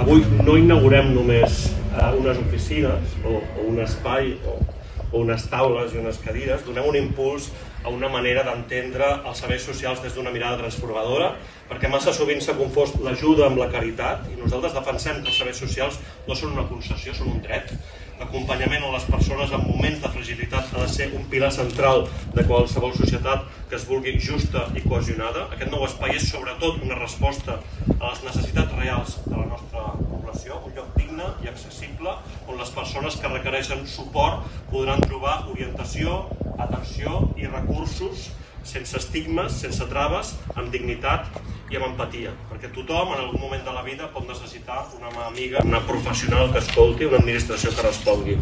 Avui no inaugurem només unes oficines o un espai o unes taules i unes cadires, donem un impuls a una manera d'entendre els serveis socials des d'una mirada transformadora, perquè massa sovint s'ha confós l'ajuda amb la caritat i nosaltres defensem que els serveis socials no són una concessió, són un dret. L'acompanyament a les persones en moments de fragilitat ha de ser un pilar central de qualsevol societat que es vulgui justa i cohesionada. Aquest nou espai és sobretot una resposta a les necessitats reals de la nostra població, un lloc digne i accessible on les persones que requereixen suport podran trobar orientació, atenció i recursos sense estigmes, sense traves, amb dignitat i amb empatia, perquè tothom en algun moment de la vida pot necessitar una mà amiga, una professional que escolti, una administració que respongui.